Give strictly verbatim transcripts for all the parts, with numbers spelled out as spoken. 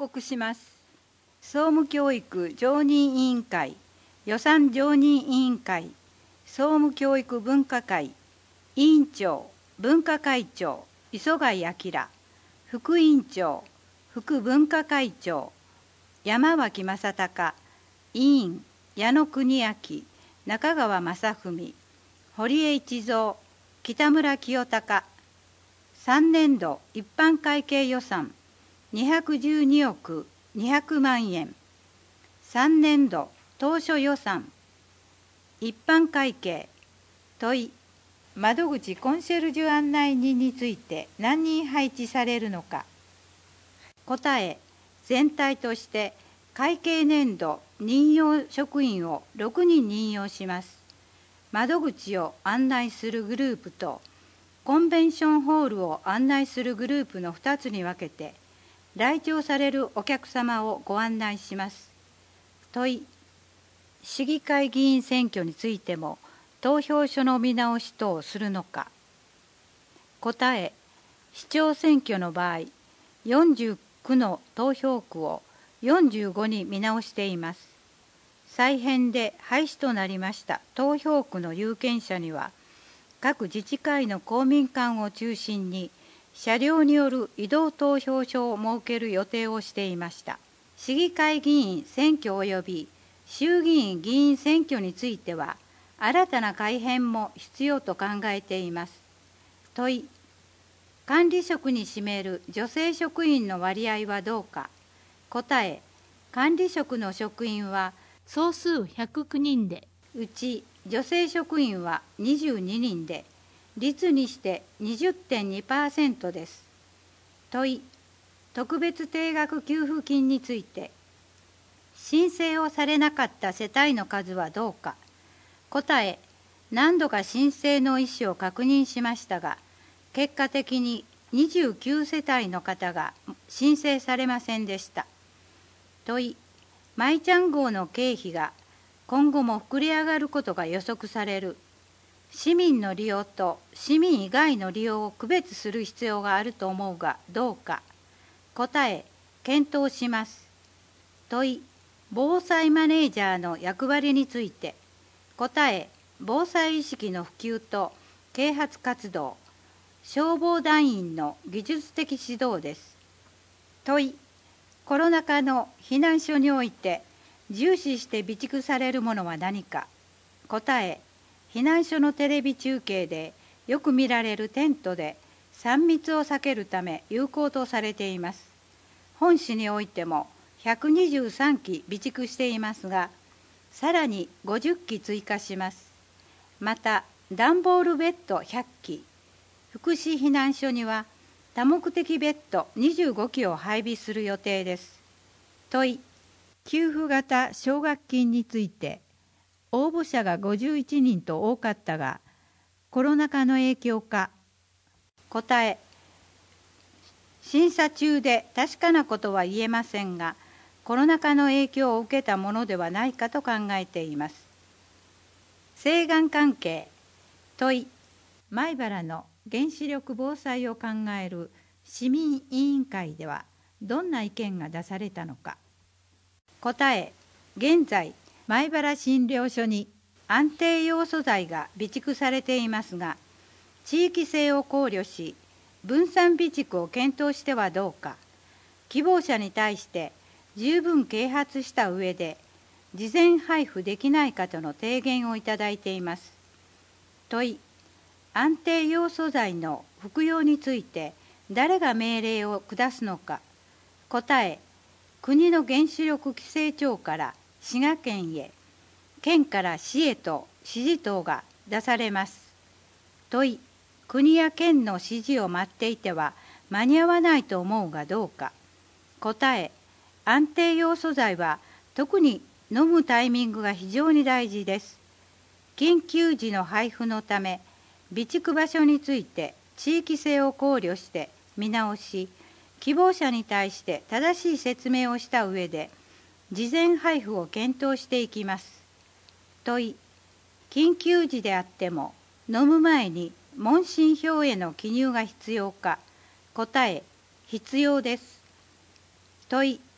告します。総務教育常任委員会、予算常任委員会、総務教育分科会、委員長、分科会長、磯貝明、副委員長、副分科会長、山脇正隆、委員、矢野邦明、中川正文、堀江一三、北村清隆。さんねん度一般会計予算にひゃくじゅうにおくにひゃくまんえん。さんねん度当初予算一般会計問い、窓口コンシェルジュ案内人について何人配置されるのか。答え、全体として会計年度任用職員をろくにん任用します。窓口を案内するグループとコンベンションホールを案内するグループのふたつに分けて来庁されるお客様をご案内します。問い、市議会議員選挙についても投票所の見直し等をするのか。答え、市長選挙の場合、よんじゅうきゅうの投票区をよんじゅうごに見直しています。再編で廃止となりました投票区の有権者には、各自治会の公民館を中心に車両による移動投票所を設ける予定をしていました。市議会議員選挙及び衆議院議員選挙については、新たな改編も必要と考えています。問い、管理職に占める女性職員の割合はどうか。答え、管理職の職員は総数ひゃくきゅうにんで、 うち女性職員はにじゅうににんで、率にして にじゅってんにパーセント です。問い、特別定額給付金について、申請をされなかった世帯の数はどうか。答え、何度か申請の意思を確認しましたが、結果的ににじゅうきゅう世帯の方が申請されませんでした。問い、マイちゃん号の経費が今後も膨れ上がることが予測される。市民の利用と市民以外の利用を区別する必要があると思うがどうか。答え、検討します。問い、防災マネージャーの役割について。答え、防災意識の普及と啓発活動、消防団員の技術的指導です。問い、コロナ禍の避難所において重視して備蓄されるものは何か。答え、避難所のテレビ中継でよく見られるテントでさん密を避けるため有効とされています。本市においてもひゃくにじゅうさんき備蓄していますが、さらにごじゅっき追加します。また、段ボールベッドひゃっき、福祉避難所には多目的ベッドにじゅうごきを配備する予定です。問い、給付型奨学金について、応募者がごじゅういちにんと多かったが、コロナ禍の影響か。答え、審査中で確かなことは言えませんが、コロナ禍の影響を受けたものではないかと考えています。請願関係。問い、米原の原子力防災を考える市民委員会ではどんな意見が出されたのか。答え、現在米原診療所に安定ヨウ素材が備蓄されていますが、地域性を考慮し分散備蓄を検討してはどうか。希望者に対して十分啓発した上で事前配布できないかとの提言をいただいています。問い、安定ヨウ素材の服用について誰が命令を下すのか。答え、国の原子力規制庁から滋賀県へ、県から市へと指示等が出されます。問い、国や県の指示を待っていては間に合わないと思うがどうか。答え、安定ヨウ素材は特に飲むタイミングが非常に大事です。緊急時の配布のため、備蓄場所について地域性を考慮して見直し、希望者に対して正しい説明をした上で、事前配布を検討していきます。問い、緊急時であっても飲む前に問診票への記入が必要か。答え、必要です。問い、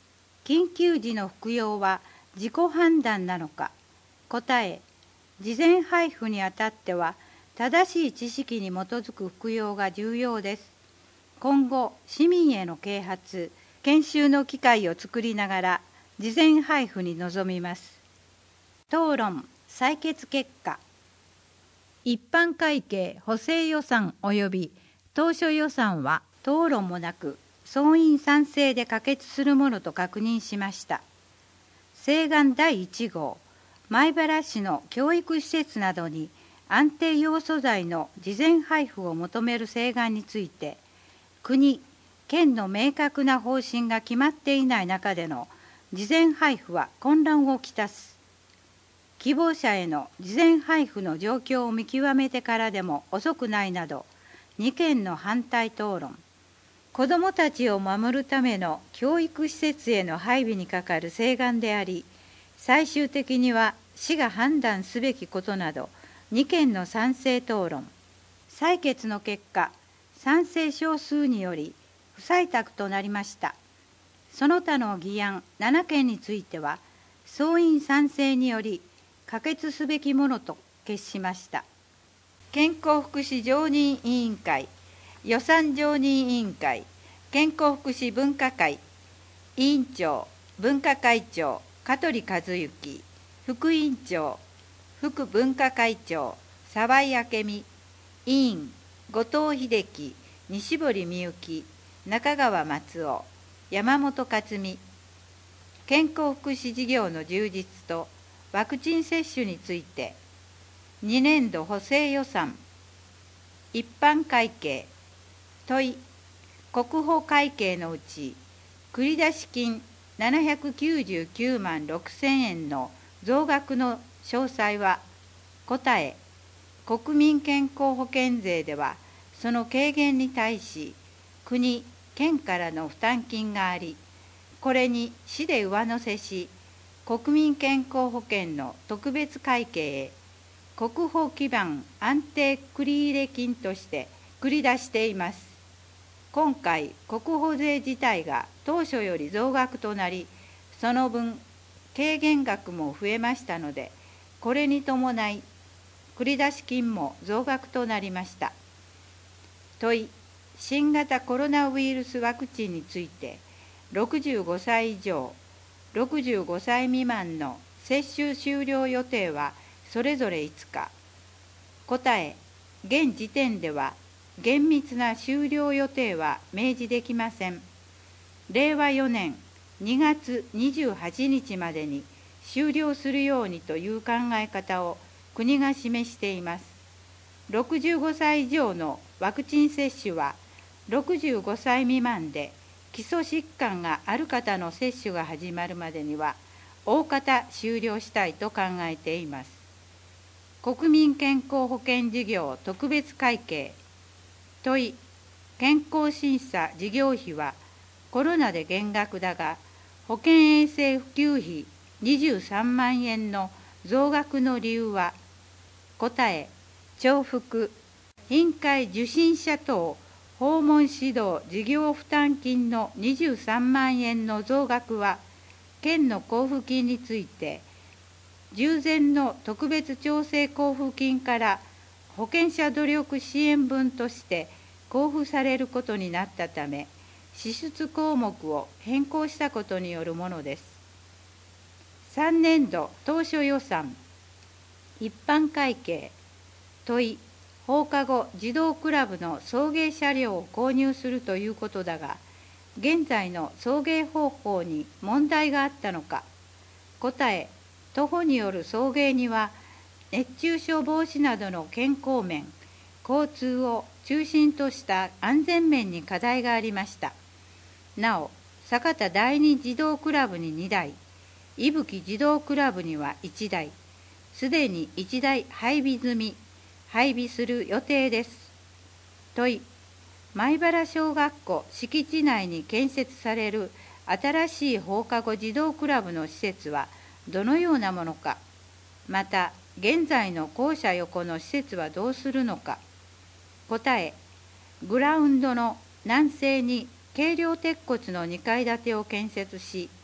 緊急時の服用は自己判断なのか。答え、事前配布にあたっては正しい知識に基づく服用が重要です。今後、市民への啓発、研修の機会を作りながら事前配布に臨みます。討論採決結果。 一般会計補正予算及び当初予算は討論もなく総員賛成で可決するものと確認しました。請願だいいち号、米原市の教育施設などに安定ヨウ素剤の事前配布を求める請願について、国、県の明確な方針が決まっていない中での事前配布は混乱をきたす。希望者への事前配布の状況を見極めてからでも遅くないなど、に件の反対討論。子どもたちを守るための教育施設への配備にかかる請願であり、最終的には市が判断すべきことなどに件の賛成討論。採決の結果、賛成少数により不採択となりました。その他の議案なな件については、総員賛成により可決すべきものと決しました。健康福祉常任委員会、予算常任委員会、健康福祉分科会、委員長、分科会長、香取和幸、副委員長、副分科会長、沢井明美、委員、後藤秀樹、西堀美幸、中川松尾、山本克美。健康福祉事業の充実とワクチン接種について、に年度補正予算、一般会計、問い、国保会計のうち、繰出金ななひゃくきゅうじゅうきゅうまんろくせんえんの増額の詳細は、答え、国民健康保険税では、その軽減に対し、国、県からの負担金があり、これに市で上乗せし、国民健康保険の特別会計へ、国保基盤安定繰入金として繰り出しています。今回、国保税自体が当初より増額となり、その分、軽減額も増えましたので、これに伴い、繰出金も増額となりました。問い、新型コロナウイルスワクチンについて、ろくじゅうごさい以上、ろくじゅうごさい未満の接種終了予定はそれぞれいつか。答え、現時点では厳密な終了予定は明示できません。れいわよねんにがつにじゅうはちにちまでに終了するようにという考え方を国が示しています。ろくじゅうごさい以上のワクチン接種はろくじゅうごさい未満で基礎疾患がある方の接種が始まるまでには大方終了したいと考えています。国民健康保険事業特別会計、問い、健康審査事業費はコロナで減額だが、保健衛生普及費にじゅうさんまんえんの増額の理由は、答え、重複、頻回受診者等訪問指導事業負担金のにじゅうさんまんえんの増額は、県の交付金について、従前の特別調整交付金から保険者努力支援分として交付されることになったため、支出項目を変更したことによるものです。さんねんど当初予算、一般会計、問い、放課後児童クラブの送迎車両を購入するということだが、現在の送迎方法に問題があったのか。答え、徒歩による送迎には熱中症防止などの健康面、交通を中心とした安全面に課題がありました。なお、酒田第二児童クラブににだい、伊吹児童クラブにはいちだい、すでにいちだい配備済み、配備する予定です。問い、米原小学校敷地内に建設される新しい放課後児童クラブの施設はどのようなものか。また、現在の校舎横の施設はどうするのか。答え、グラウンドの南西に軽量鉄骨のにかい建てを建設し、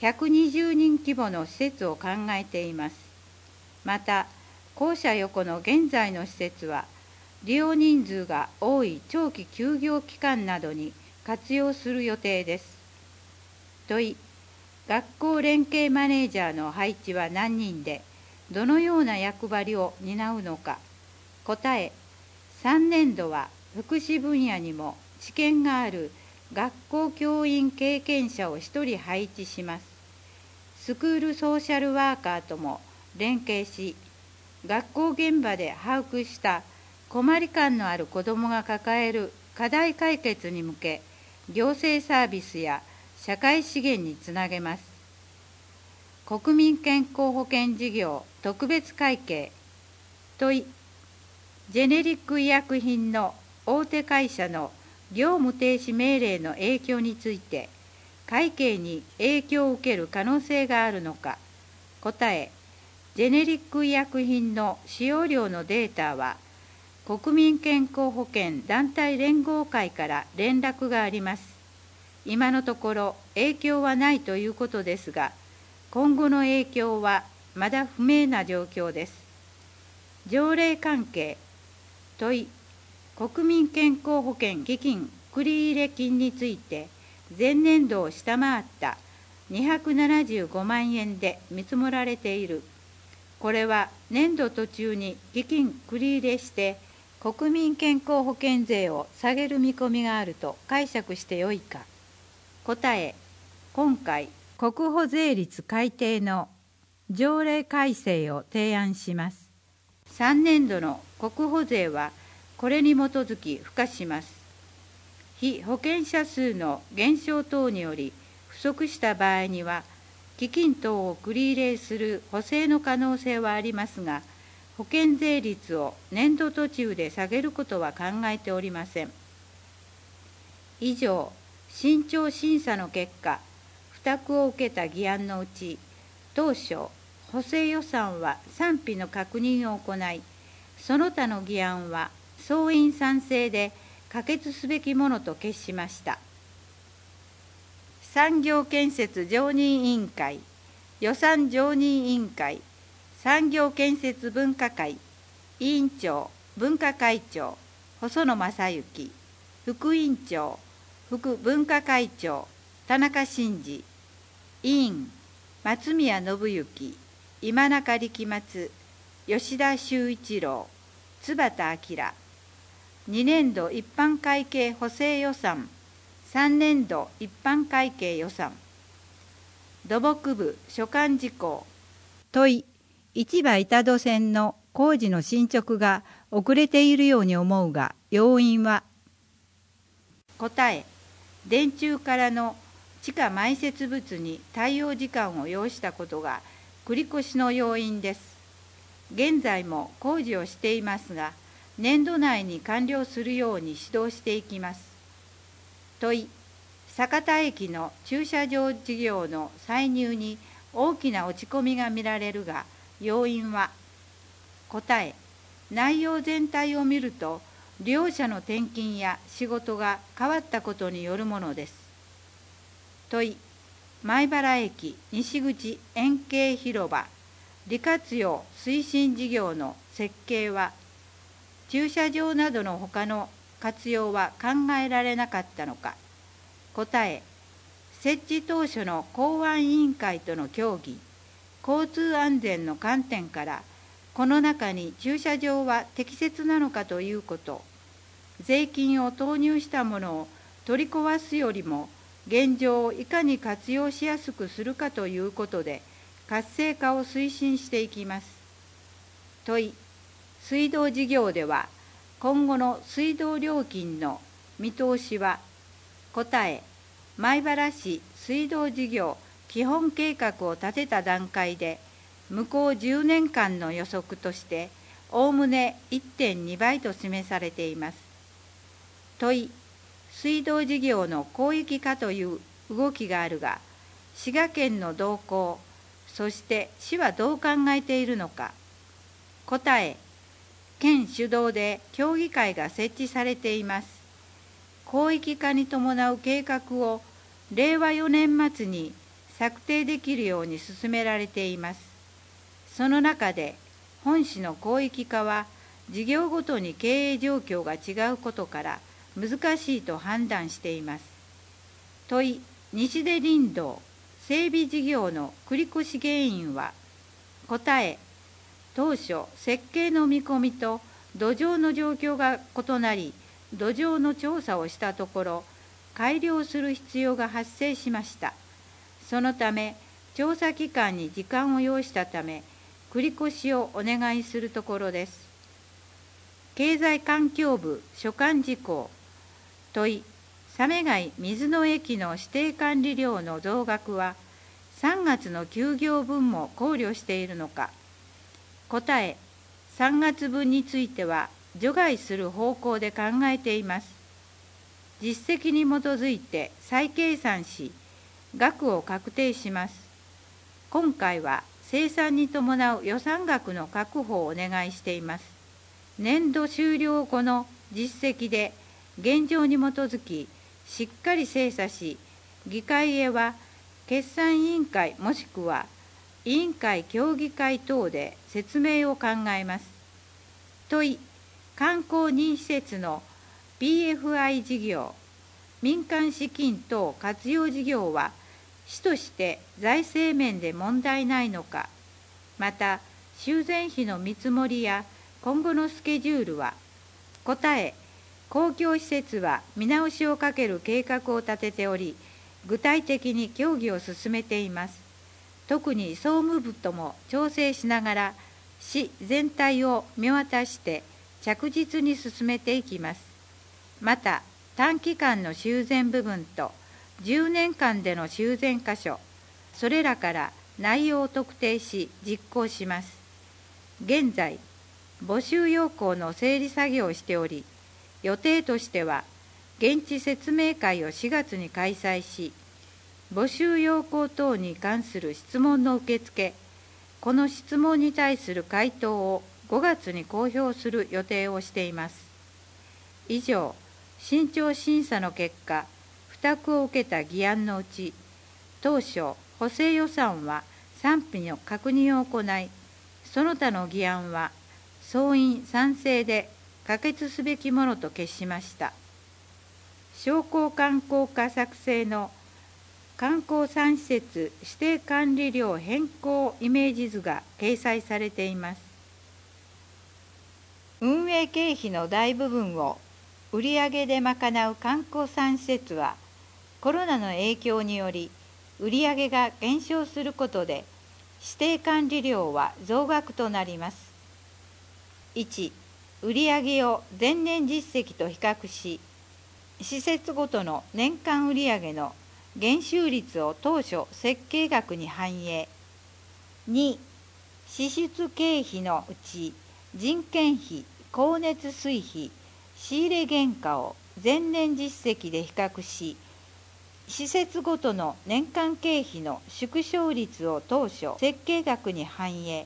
ひゃくにじゅうにん規模の施設を考えています。また、校舎横の現在の施設は、利用人数が多い長期休業期間などに活用する予定です。問、学校連携マネージャーの配置は何人で、どのような役割を担うのか。答え、さんねん度は福祉分野にも知見がある学校教員経験者をひとり配置します。スクールソーシャルワーカーとも連携し、学校現場で把握した困り感のある子どもが抱える課題解決に向け、行政サービスや社会資源につなげます。国民健康保険事業特別会計。問、ジェネリック医薬品の大手会社の業務停止命令の影響について、会計に影響を受ける可能性があるのか。答え、ジェネリック医薬品の使用量のデータは、国民健康保険団体連合会から連絡があります。今のところ影響はないということですが、今後の影響はまだ不明な状況です。条例関係。問、国民健康保険基金繰入金について、前年度を下回ったにひゃくななじゅうごまんえんで見積もられている。これは年度途中に基金繰り入れして国民健康保険税を下げる見込みがあると解釈してよいか。答え、今回国保税率改定の条例改正を提案します。さんねん度の国保税はこれに基づき付加します。被保険者数の減少等により不足した場合には、基金等を繰り入れする補正の可能性はありますが、保険税率を年度途中で下げることは考えておりません。以上、慎重審査の結果、付託を受けた議案のうち、当初、補正予算は賛否の確認を行い、その他の議案は総員賛成で可決すべきものと決しました。産業建設常任委員会、予算常任委員会、産業建設分科会、委員長、分科会長、細野正幸、副委員長、副分科会長、田中真二、委員、松宮信之、今中力松、吉田修一郎、津幡明。にねん度一般会計補正予算、さんねん度一般会計予算。土木部所管事項。 問、市場板戸線の工事の進捗が遅れているように思うが、要因は。 答え、電柱からの地下埋設物に対応時間を要したことが繰り越しの要因です。現在も工事をしていますが、年度内に完了するように指導していきます。問、酒田駅の駐車場事業の歳入に大きな落ち込みが見られるが、要因は。答え、内容全体を見ると、利用者の転勤や仕事が変わったことによるものです。問、米原駅西口円形広場利活用推進事業の設計は、駐車場などの他の活用は考えられなかったのか。答え、設置当初の公安委員会との協議、交通安全の観点から、この中に駐車場は適切なのかということ、税金を投入したものを取り壊すよりも、現状をいかに活用しやすくするかということで、活性化を推進していきます。問、水道事業では、今後の水道料金の見通しは。答え、米原市水道事業基本計画を立てた段階で、向こうじゅうねんかんの予測として、おおむね いってんに 倍と示されています。問、水道事業の広域化という動きがあるが、滋賀県の動向、そして市はどう考えているのか。答え、県主導で協議会が設置されています。広域化に伴う計画をれいわよねん末に策定できるように進められています。その中で本市の広域化は事業ごとに経営状況が違うことから難しいと判断しています。問い、西出林道整備事業の繰り越し原因は。答え、当初設計の見込みと土壌の状況が異なり、土壌の調査をしたところ改良する必要が発生しました。そのため調査期間に時間を要したため繰り越しをお願いするところです。経済環境部所管事項。問い、鮫貝水の駅の指定管理料の増額はさんがつの休業分も考慮しているのか。答え、さんがつぶんについては除外する方向で考えています。実績に基づいて再計算し、額を確定します。今回は生産に伴う予算額の確保をお願いしています。年度終了後の実績で現状に基づき、しっかり精査し、議会へは決算委員会もしくは委員会協議会等で説明を考えます。問い、観光認施設の ピーエフアイ 事業、民間資金等活用事業は市として財政面で問題ないのか。また修繕費の見積もりや今後のスケジュールは。答え、公共施設は見直しをかける計画を立てており、具体的に協議を進めています。特に総務部とも調整しながら市全体を見渡して着実に進めていきます。また短期間の修繕部分とじゅうねんかんでの修繕箇所、それらから内容を特定し実行します。現在募集要項の整理作業をしており、予定としては現地説明会をしがつに開催し、募集要項等に関する質問の受付、この質問に対する回答をごがつに公表する予定をしています。以上、慎重審査の結果、付託を受けた議案のうち、当初、補正予算は賛否の確認を行い、その他の議案は総員賛成で可決すべきものと決しました。商工観光課作成の観光産施設指定管理料変更イメージ図が掲載されています。運営経費の大部分を売上で賄う観光産施設は、コロナの影響により売上が減少することで指定管理料は増額となります。いち、売上を前年実績と比較し、施設ごとの年間売上の減収率を当初設計額に反映。に、支出経費のうち人件費、光熱水費、仕入れ原価を前年実績で比較し、施設ごとの年間経費の縮小率を当初設計額に反映。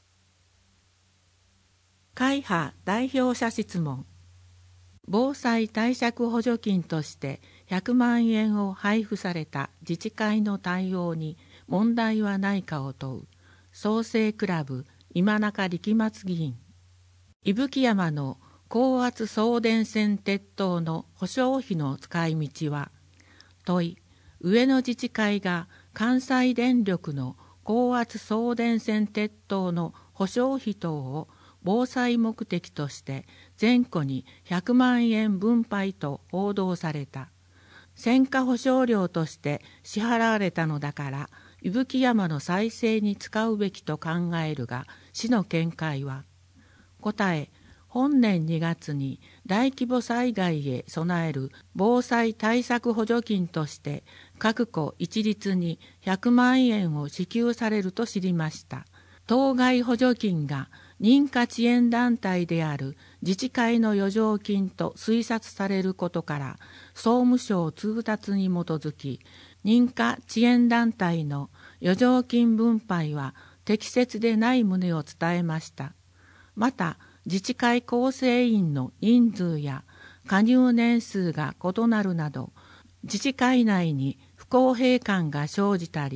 会派代表者質問。防災対策補助金としてひゃくまんえんを配布された自治会の対応に問題はないかを問う創生クラブ今中力松議員。伊吹山の高圧送電線鉄塔の保証費の使い道は。問い、上野自治会が関西電力の高圧送電線鉄塔の保証費等を防災目的として全戸にひゃくまんえん分配と報道された。戦火保証料として支払われたのだから伊吹山の再生に使うべきと考えるが、市の見解は。答え、本年にがつに大規模災害へ備える防災対策補助金として各戸一律にひゃくまんえんを支給されると知りました。当該補助金が認可遅延団体である自治会の余剰金と推察されることから、総務省通達に基づき、認可遅延団体の余剰金分配は適切でない旨を伝えました。また、自治会構成員の人数や加入年数が異なるなど、自治会内に不公平感が生じたり、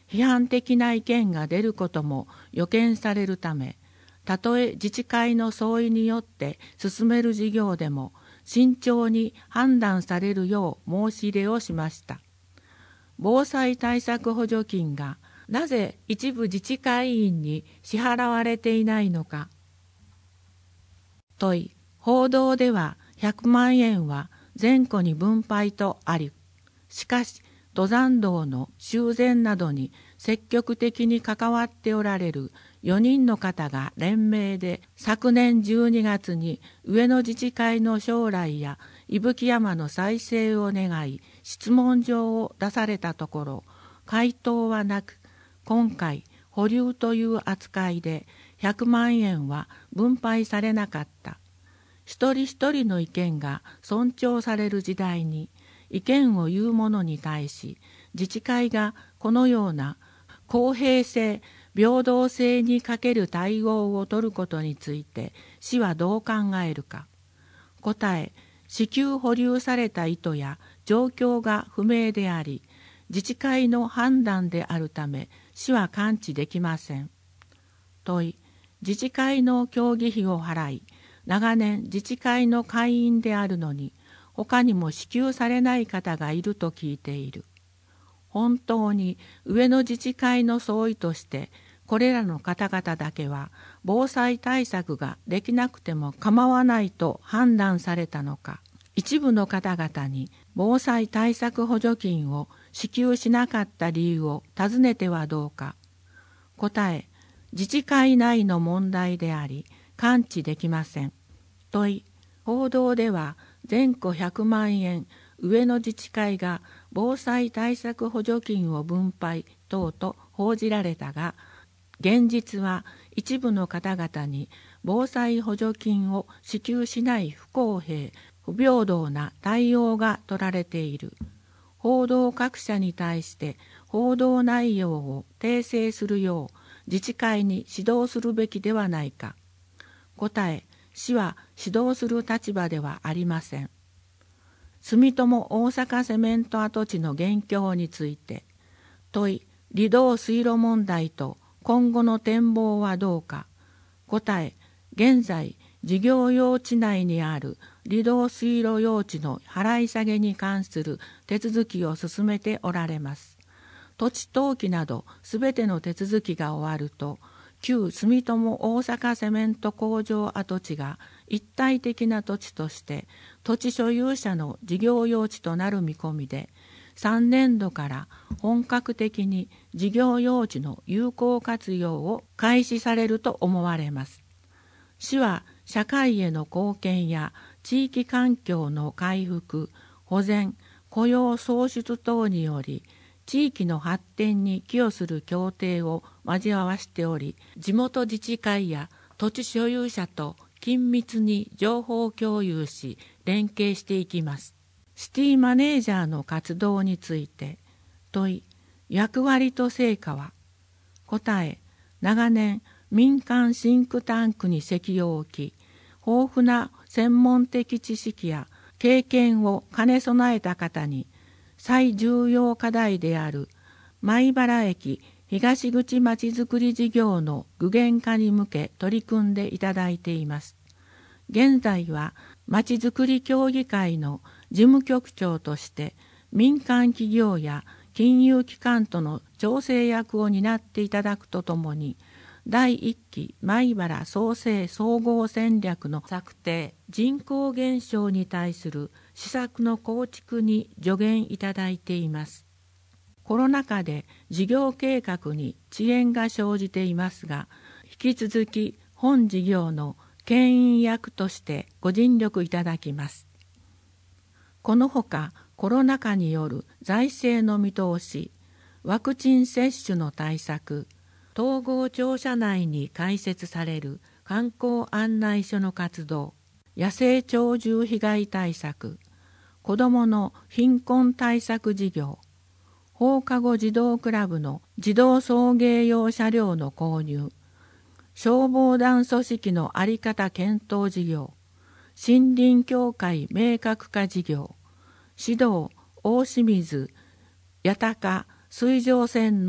批判的な意見が出ることも予見されるため、たとえ自治会の総意によって進める事業でも慎重に判断されるよう申し入れをしました。防災対策補助金がなぜ一部自治会員に支払われていないのか。問い、報道ではひゃくまんえんは全戸に分配とあり、しかし登山道の修繕などに積極的に関わっておられるよにんの方が連名で昨年じゅうにがつに上野自治会の将来や伊吹山の再生を願い質問状を出されたところ、回答はなく、今回保留という扱いでひゃくまんえんは分配されなかった。一人一人の意見が尊重される時代に、意見を言う者に対し自治会がこのような公平性、平等性に欠ける対応を取ることについて市はどう考えるか。答え、支給保留された意図や状況が不明であり、自治会の判断であるため市は関知できません。問い、自治会の協議費を払い、長年自治会の会員であるのに、他にも支給されない方がいると聞いている。本当に上野自治会の総意としてこれらの方々だけは防災対策ができなくても構わないと判断されたのか。一部の方々に防災対策補助金を支給しなかった理由を尋ねてはどうか。答え、自治会内の問題であり関知できません。問い、報道では全戸ひゃくまんえん上野自治会が防災対策補助金を分配等と報じられたが、現実は一部の方々に防災補助金を支給しない不公平、不平等な対応が取られている。報道各社に対して報道内容を訂正するよう自治会に指導するべきではないか。答え、市は指導する立場ではありません。住友大阪セメント跡地の現況について、問い、離道水路問題と今後の展望はどうか。答え、現在、事業用地内にある離道水路用地の払い下げに関する手続きを進めておられます。土地登記などすべての手続きが終わると、旧住友大阪セメント工場跡地が一体的な土地として土地所有者の事業用地となる見込みで、さんねんどから本格的に事業用地の有効活用を開始されると思われます。市は社会への貢献や地域環境の回復、保全、雇用創出等により地域の発展に寄与する協定を交わしており、地元自治会や土地所有者と緊密に情報共有し連携していきます。シティマネージャーの活動について問い、役割と成果は。答え、長年民間シンクタンクに席を置き、豊富な専門的知識や経験を兼ね備えた方に最重要課題である米原駅東口まちづくり事業の具現化に向け取り組んでいただいています。現在はまちづくり協議会の事務局長として民間企業や金融機関との調整役を担っていただくとともに、だいいっき米原創生総合戦略の策定、人口減少に対する施策の構築に助言いただいています。コロナ禍で事業計画に遅延が生じていますが、引き続き本事業の牽引役としてご尽力いただきます。このほかコロナ禍による財政の見通し、ワクチン接種の対策、統合庁舎内に開設される観光案内所の活動、野生鳥獣被害対策、子どもの貧困対策事業、放課後児童クラブの児童送迎用車両の購入、消防団組織の在り方検討事業、森林協会明確化事業、指導大清水、八鷹水上線の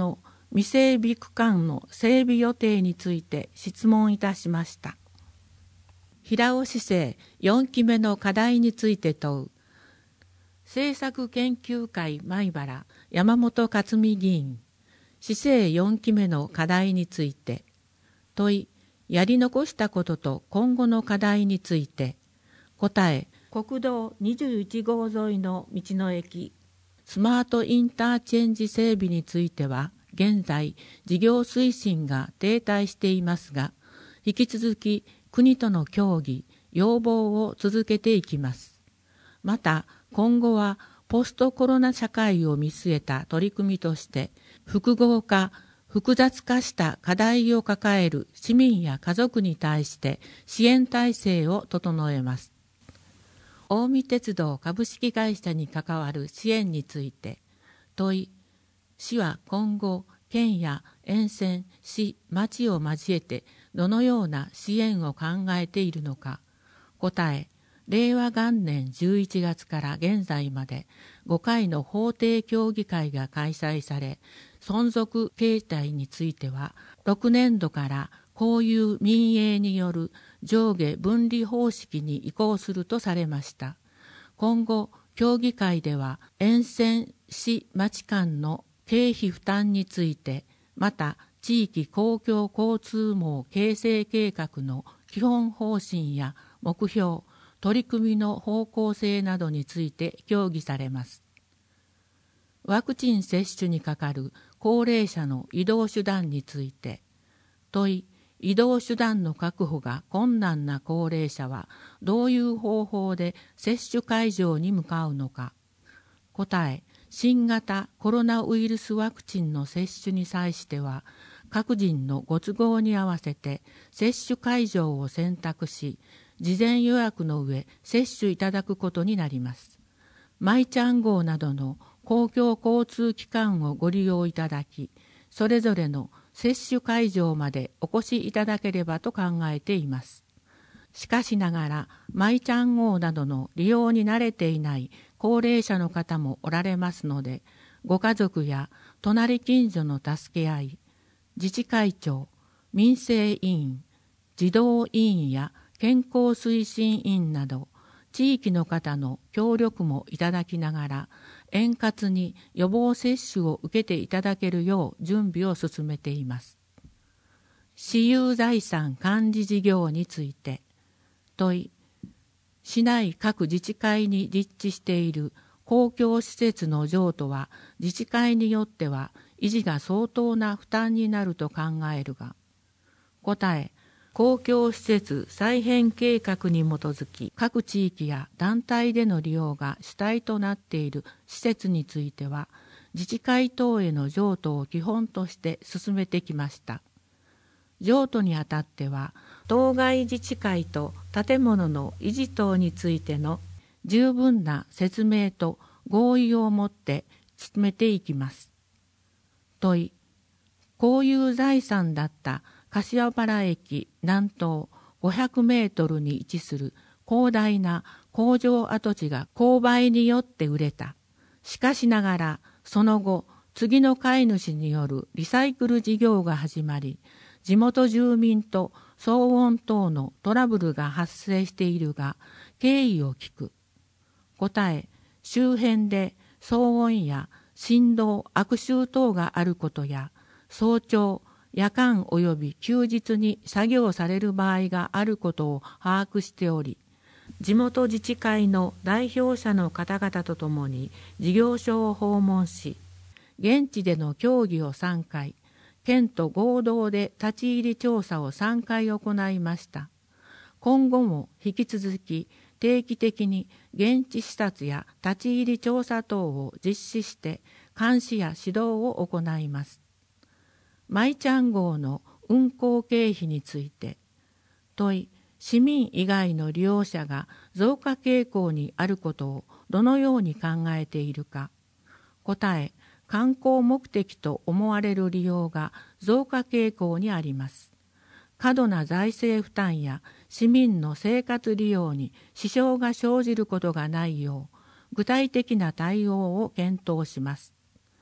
未整備区間の整備予定について質問いたしました。平尾市政よんきめの課題について問う。政策研究会米原山本克美議員、市政よんきめの課題について問い、やり残したことと今後の課題について答え、国道にじゅういちごう沿いの道の駅スマートインターチェンジ整備については現在事業推進が停滞していますが、引き続き国との協議要望を続けていきます。また今後はポストコロナ社会を見据えた取り組みとして複合化複雑化した課題を抱える市民や家族に対して支援体制を整えます。近江鉄道株式会社に関わる支援について問い、市は今後県や沿線、市、町を交えてどのような支援を考えているのか。答え、れいわ元年じゅういちがつから現在までごかいの法定協議会が開催され、存続形態についてはろくねんどから公有民営による上下分離方式に移行するとされました。今後協議会では沿線市町間の経費負担について、また地域公共交通網形成計画の基本方針や目標、取り組みの方向性などについて協議されます。ワクチン接種にかかる高齢者の移動手段について問い、移動手段の確保が困難な高齢者はどういう方法で接種会場に向かうのか。答え、新型コロナウイルスワクチンの接種に際しては各人のご都合に合わせて接種会場を選択し、事前予約の上接種いただくことになります。マイチャン号などの公共交通機関をご利用いただき、それぞれの接種会場までお越しいただければと考えています。しかしながら、マイチャン号などの利用に慣れていない高齢者の方もおられますので、ご家族や隣近所の助け合い、自治会長、民生委員、児童委員や健康推進委員など、地域の方の協力もいただきながら、円滑に予防接種を受けていただけるよう準備を進めています。私有財産管理事業について問い、市内各自治会に立地している公共施設の譲渡は自治会によっては維持が相当な負担になると考えるが。答え、公共施設再編計画に基づき各地域や団体での利用が主体となっている施設については自治会等への譲渡を基本として進めてきました。譲渡にあたっては当該自治会と建物の維持等についての十分な説明と合意をもって進めていきます。問い、公有財産だった柏原駅南東ごひゃくメートルに位置する広大な工場跡地が購買によって売れた。しかしながらその後、次の買い主によるリサイクル事業が始まり、地元住民と騒音等のトラブルが発生しているが、経緯を聞く。答え、周辺で騒音や振動、悪臭等があることや、早朝、夜間及び休日に作業される場合があることを把握しており、地元自治会の代表者の方々とともに事業所を訪問し、現地での協議をさんかい、県と合同で立ち入り調査をさんかい行いました。今後も引き続き定期的に現地視察や立ち入り調査等を実施して監視や指導を行います。マイチャン号の運行経費について問い、市民以外の利用者が増加傾向にあることをどのように考えているか。答え、観光目的と思われる利用が増加傾向にあります。過度な財政負担や市民の生活利用に支障が生じることがないよう具体的な対応を検討します。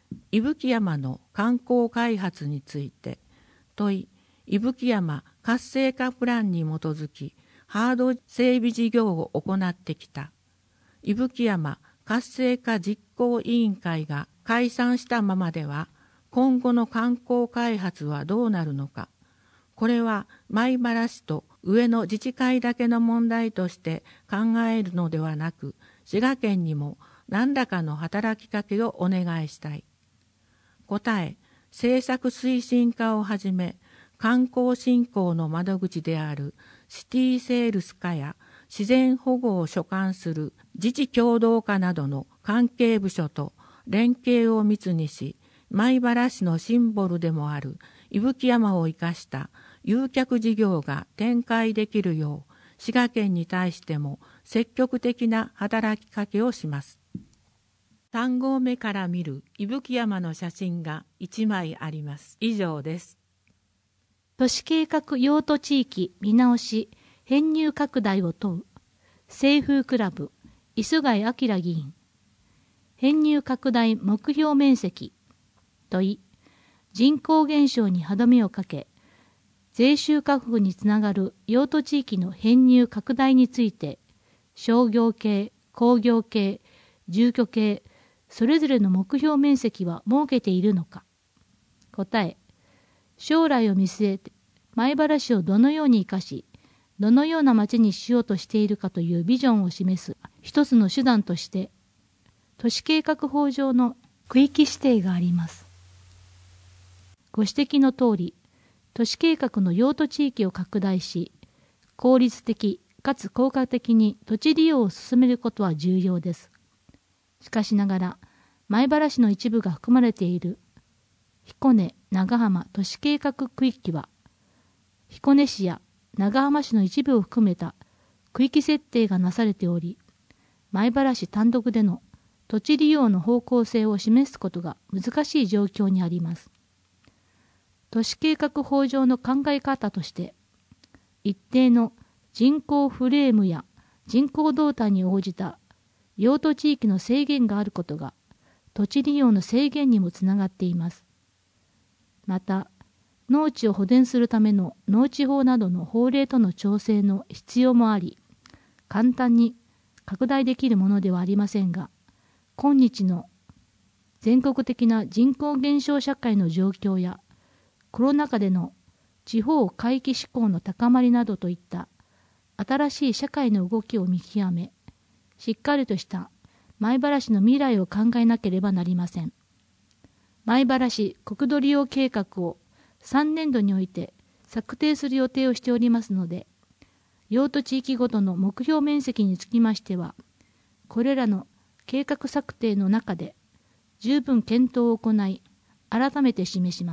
伊吹山の観光開発について問い、伊吹山活性化プランに基づきハード整備事業を行ってきた。伊吹山活性化実行委員会が解散したままでは今後の観光開発はどうなるのか。これは米原市と上の自治会だけの問題として考えるのではなく、滋賀県にも何らかの働きかけをお願いしたい。答え、政策推進課をはじめ、観光振興の窓口であるシティセールス課や自然保護を所管する自治共同課などの関係部署と連携を密にし、米原市のシンボルでもある伊吹山を生かした誘客事業が展開できるよう、滋賀県に対しても積極的な働きかけをします。さん合目から見る伊吹山の写真がいちまいあります。以上です。 都市計画用途地域見直し編入拡大を問う清風クラブ磯貝明議員。編入拡大目標面積問い、人口減少に歯止めをかけ税収確保につながる用途地域の編入拡大について商業系、工業系、住居系それぞれの目標面積は設けているのか。答え、将来を見据えて米原市をどのように生かし、どのような町にしようとしているかというビジョンを示す一つの手段として、都市計画法上の区域指定があります。ご指摘の通り、都市計画の用途地域を拡大し、効率的かつ効果的に土地利用を進めることは重要です。しかしながら、米原市の一部が含まれている彦根・長浜都市計画区域は、彦根市や長浜市の一部を含めた区域設定がなされており、米原市単独での土地利用の方向性を示すことが難しい状況にあります。都市計画法上の考え方として、一定の人口フレームや人口動態に応じた用途地域の制限があることが土地利用の制限にもつながっています。また、農地を保全するための農地法などの法令との調整の必要もあり、簡単に拡大できるものではありませんが、今日の全国的な人口減少社会の状況や、コロナ禍での地方回帰志向の高まりなどといった新しい社会の動きを見極め、しっかりとした米原市の未来を考えなければなりません。米原市国土利用計画をさんねんどにおいて策定する予定をしておりますので、用途地域ごとの目標面積につきましては、これらの計画策定の中で十分検討を行い、改めて示します。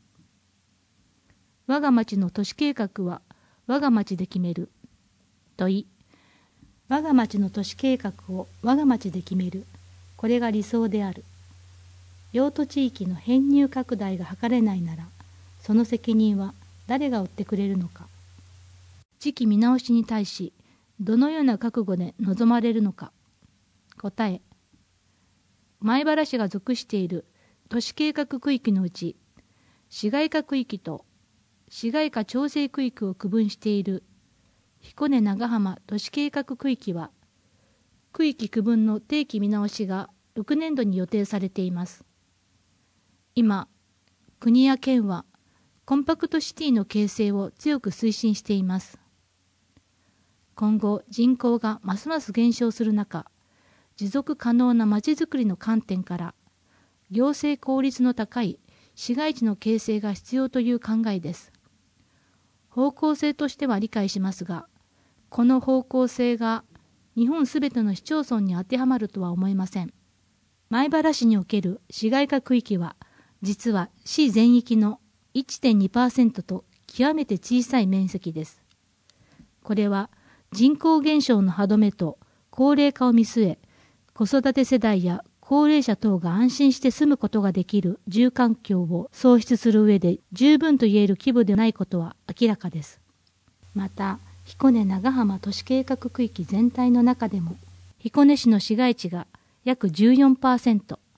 我が町の都市計画は我が町で決める。問い、我が町の都市計画を我が町で決める。これが理想である。用途地域の編入拡大が図れないなら、その責任は誰が負ってくれるのか。時期見直しに対し、どのような覚悟で臨まれるのか。答え、米原市が属している都市計画区域のうち、市街化区域と市街化調整区域を区分している彦根長浜都市計画区域は、区域区分の定期見直しがろくねんどに予定されています。今、国や県はコンパクトシティの形成を強く推進しています。今後、人口がますます減少する中、持続可能なまちづくりの観点から、行政効率の高い市街地の形成が必要という考えです。方向性としては理解しますが、この方向性が日本すべての市町村に当てはまるとは思えません。米原市における市街化区域は、実は市全域の いってんにパーセント と極めて小さい面積です。これは人口減少の歯止めと高齢化を見据え、子育て世代や高齢者等が安心して住むことができる住環境を創出する上で十分と言える規模でないことは明らかです。また、彦根長浜都市計画区域全体の中でも、彦根市の市街地が約 じゅうよんパーセント、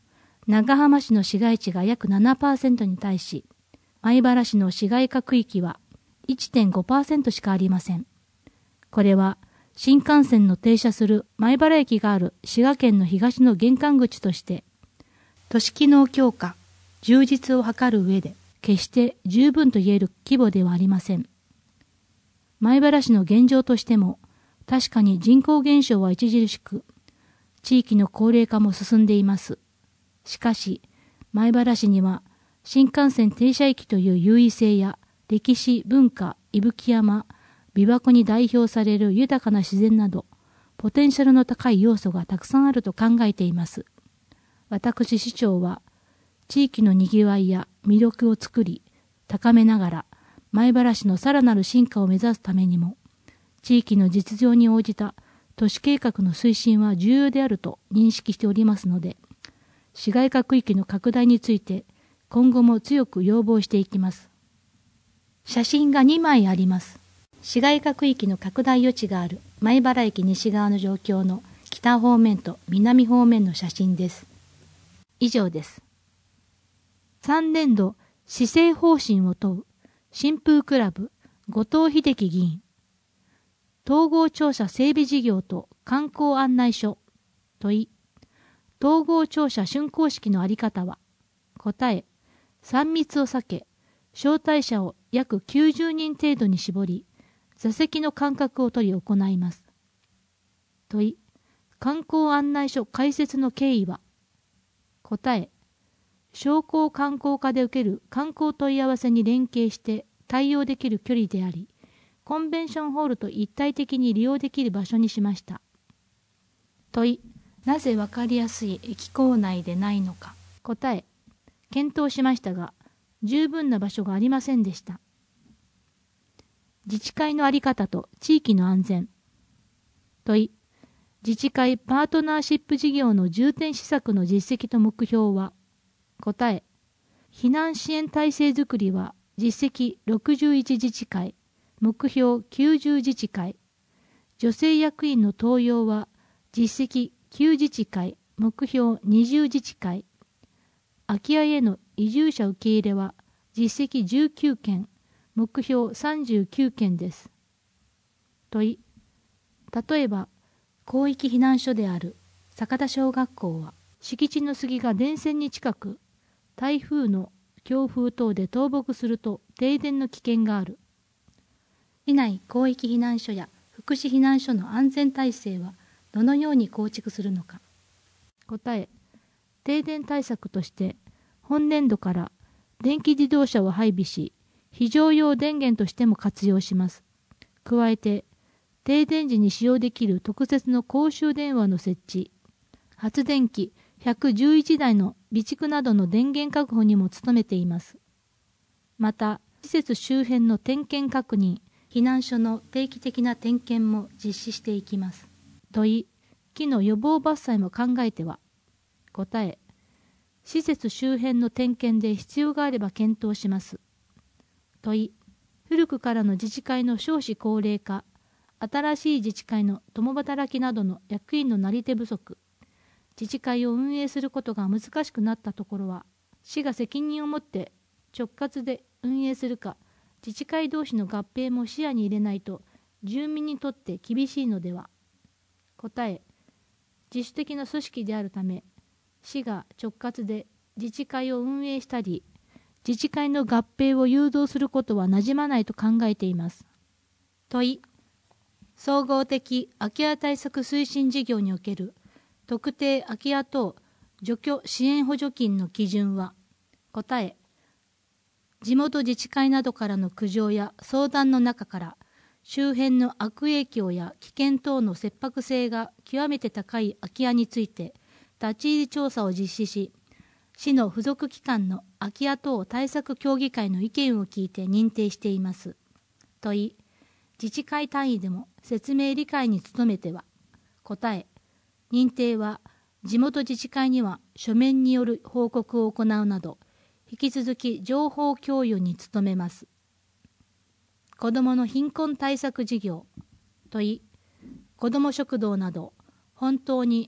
長浜市の市街地が約 ななパーセント に対し、米原市の市街化区域は いってんごパーセント しかありません。これは新幹線の停車する米原駅がある滋賀県の東の玄関口として、都市機能強化、充実を図る上で決して十分と言える規模ではありません。米原市の現状としても、確かに人口減少は著しく、地域の高齢化も進んでいます。しかし、米原市には新幹線停車駅という優位性や歴史、文化、伊吹山、琵琶湖に代表される豊かな自然など、ポテンシャルの高い要素がたくさんあると考えています。私市長は、地域のにぎわいや魅力を作り、高めながら、米原市のさらなる進化を目指すためにも、地域の実情に応じた都市計画の推進は重要であると認識しておりますので、市街化区域の拡大について今後も強く要望していきます。写真がにまいあります。市街化区域の拡大余地がある米原駅西側の状況の北方面と南方面の写真です。以上です。さんねんど施政方針を問う新風クラブ後藤秀樹議員。統合庁舎整備事業と観光案内所。問い。統合庁舎竣工式のあり方は。答え。さん密を避け、招待者を約きゅうじゅうにん程度に絞り、座席の間隔を取り行います。問い。観光案内所開設の経緯は。答え。商工観光課で受ける観光問い合わせに連携して対応できる距離であり、コンベンションホールと一体的に利用できる場所にしました。問い。なぜわかりやすい駅構内でないのか。答え。検討しましたが、十分な場所がありませんでした。自治会の在り方と地域の安全。問い。自治会パートナーシップ事業の重点施策の実績と目標は。答え。避難支援体制づくりは実績ろくじゅういち自治会、目標きゅうじゅう自治会。女性役員の登用は実績きゅう自治会、目標にじゅう自治会。空き家への移住者受け入れは実績じゅうきゅうけん、目標さんじゅうきゅうけんです。問い。例えば、広域避難所である坂田小学校は、敷地の杉が電線に近く、台風の強風等で倒木すると停電の危険がある。市内広域避難所や福祉避難所の安全体制はどのように構築するのか。答え。停電対策として本年度から電気自動車を配備し、非常用電源としても活用します。加えて、停電時に使用できる特設の公衆電話の設置、発電機ひゃくじゅういちだいの備蓄などの電源確保にも努めています。また、施設周辺の点検確認、避難所の定期的な点検も実施していきます。問い。木の予防伐採も考えては。答え。施設周辺の点検で必要があれば検討します。問い。古くからの自治会の少子高齢化、新しい自治会の共働きなどの役員のなり手不足、自治会を運営することが難しくなったところは、市が責任を持って直轄で運営するか、自治会同士の合併も視野に入れないと住民にとって厳しいのでは。答え。自主的な組織であるため、市が直轄で自治会を運営したり、自治会の合併を誘導することはなじまないと考えています。問い。総合的空き家対策推進事業における特定空き家等除去支援補助金の基準は。答え。地元自治会などからの苦情や相談の中から周辺の悪影響や危険等の切迫性が極めて高い空き家について立ち入り調査を実施し、市の付属機関の空き家等対策協議会の意見を聞いて認定しています。問い。自治会単位でも説明理解に努めては。答え。認定は地元自治会には書面による報告を行うなど、引き続き情報共有に努めます。子どもの貧困対策事業。問い。子ども食堂など本当に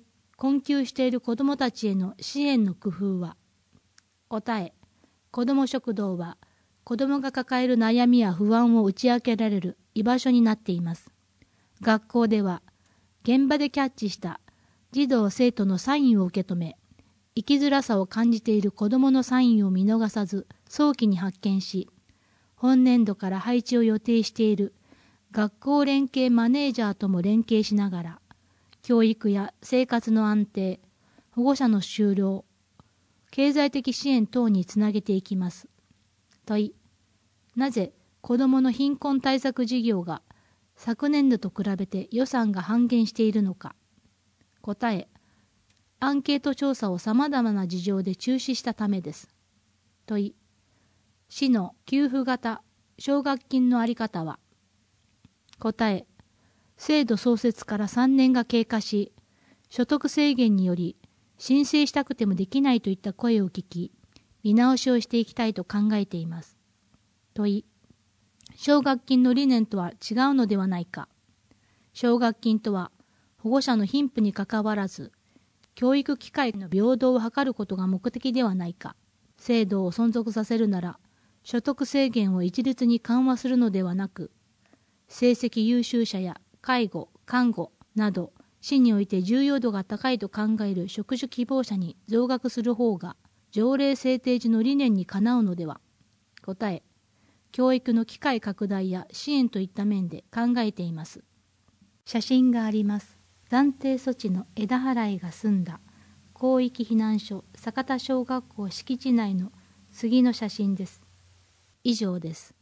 困窮している子どもたちへの支援の工夫は。答え、子ども食堂は子どもが抱える悩みや不安を打ち明けられる居場所になっています。学校では現場でキャッチした児童生徒のサインを受け止め、生きづらさを感じている子どものサインを見逃さず早期に発見し、本年度から配置を予定している学校連携マネージャーとも連携しながら、教育や生活の安定、保護者の就労、経済的支援等につなげていきます。問い、なぜ子どもの貧困対策事業が昨年度と比べて予算が半減しているのか。答え、アンケート調査をさまざまな事情で中止したためです。問い、市の給付型奨学金の在り方は。答え、制度創設からさんねんが経過し、所得制限により申請したくてもできないといった声を聞き、見直しをしていきたいと考えています。問い、奨学金の理念とは違うのではないか。奨学金とは保護者の貧富にかかわらず、教育機会の平等を図ることが目的ではないか。制度を存続させるなら、所得制限を一律に緩和するのではなく、成績優秀者や介護、看護など、市において重要度が高いと考える職種希望者に増額する方が、条例制定時の理念にかなうのでは。答え、教育の機会拡大や支援といった面で考えています。写真があります。暫定措置の枝払いが済んだ広域避難所酒田小学校敷地内の杉の写真です。以上です。